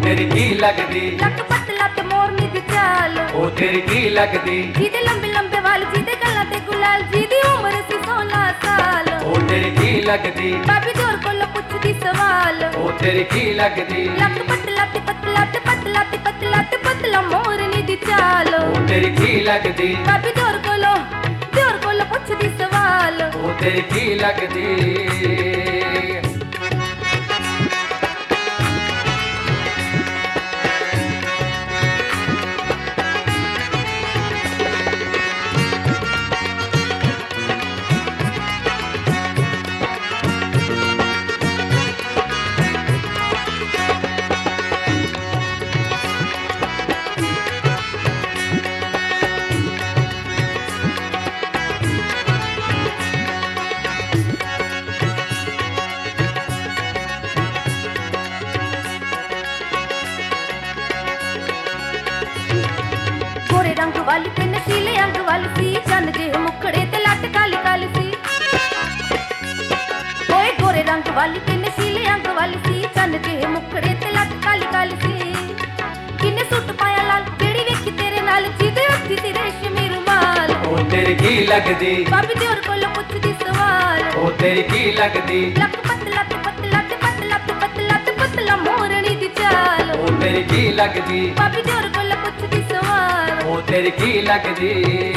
तेरी की लगदी लक पतला ते मोरनी दी चाल ओ तेरी की लगदी जीदे लंबे लंबे वाल जीदे गल्लां ते गुलाल जीदी उम्र सी 16 साल ओ तेरी की लगदी भाभी जोर कोल पुछदी सवाल ओ तेरी की लगदी लक पतला ते पतला ते पतला ते पतला ते पतला मोरनी दी चाल ओ तेरी की लगदी भाभी जोर कोल पुछदी सवाल ओ तेरी की लगदी गोरे रंग वाली ते नशीले अंग वाली सी चंद जे मुखड़े ते लट काली काली सी ओए गोरे रंग वाली ते नशीले अंग वाली सी चंद जे मुखड़े ते लट काली काली सी किन्ने सूट पाया लाल जेड़ी वेखी तेरे नाल जीदे हत्थी सी रेशमी रुमाल ओ तेरी की लगदी भाभी जोर कोल पुछदी सवाल ओ तेरी की लगदी लक पतला ते पतला ते पतला ते पतला ते पतला मोरनी दी चाल ओ तेरी की लगदी भाभी जोर कोल पुछदी सवाल ओ तेरी की लगदी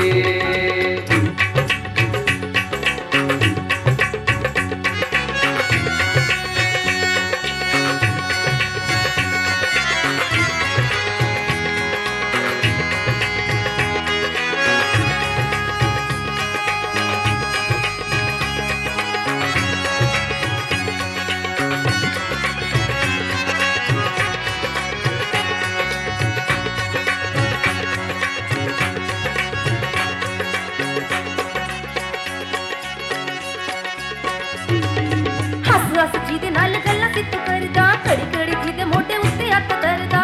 हस जीदे नाल गल्लां सी तू करदा खड़ी खड़ी जीदे मोढे उत्ते हत्थ करदा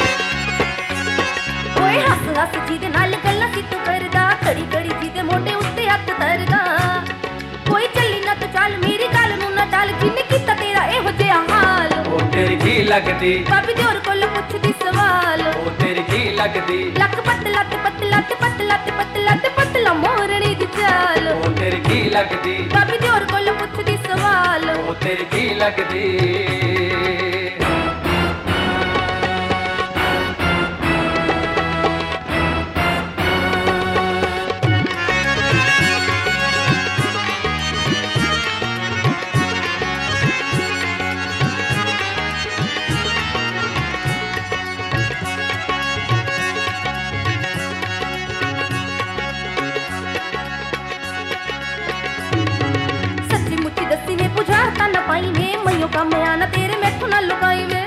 ओए हस जीदे नाल गल्लां सी तू करदा खड़ी खड़ी जीदे मोढे उत्ते हत्थ करदा कोई चली ना तू चाल मेरी गल नू ना टाल जिन्ने कीता तेरा एहो जिहा हाल ओ तेरी की लगदी भाभी जोर कोल पुछदी सवाल ओ तेरी की लगदी लक पतला ते पतला ते पतला ते पतला ते पतला मोरनी दी चाल ओ तेरी की लगदी भाभी जोर कोल पुछदी सवाल ओ तेरी की लगदी सच्ची मुच्ची दसी वे बुझाता न पाई वे मइयो कम आना तेरे मैथों ना लुकाई वे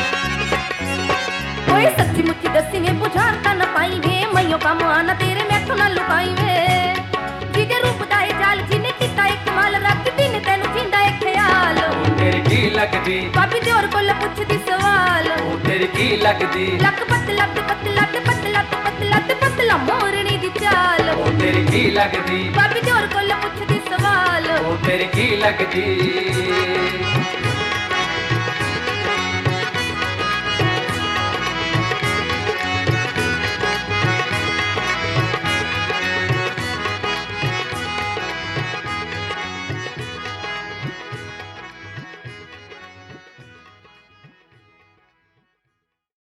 ओए सच्ची मुच्ची दसी वे बुझाता न पाई वे मइयो कम आना तेरे मैथों ना लुकाई वे जिदे रूप दा ए जाल जिने कीता एक माल रख दिन तैनू जिंदा ए ख्याल ओ तेरी की लगदी भाभी जोर कोल पुछदी सवाल ओ तेरी की लगदी लक पतला ते पतला ते पतला ते पतला ते पतला मोरनी दी चाल ओ तेरी की लगदी भाभी जोर कोल पुछदी सवाल ओ तेरी की लगदी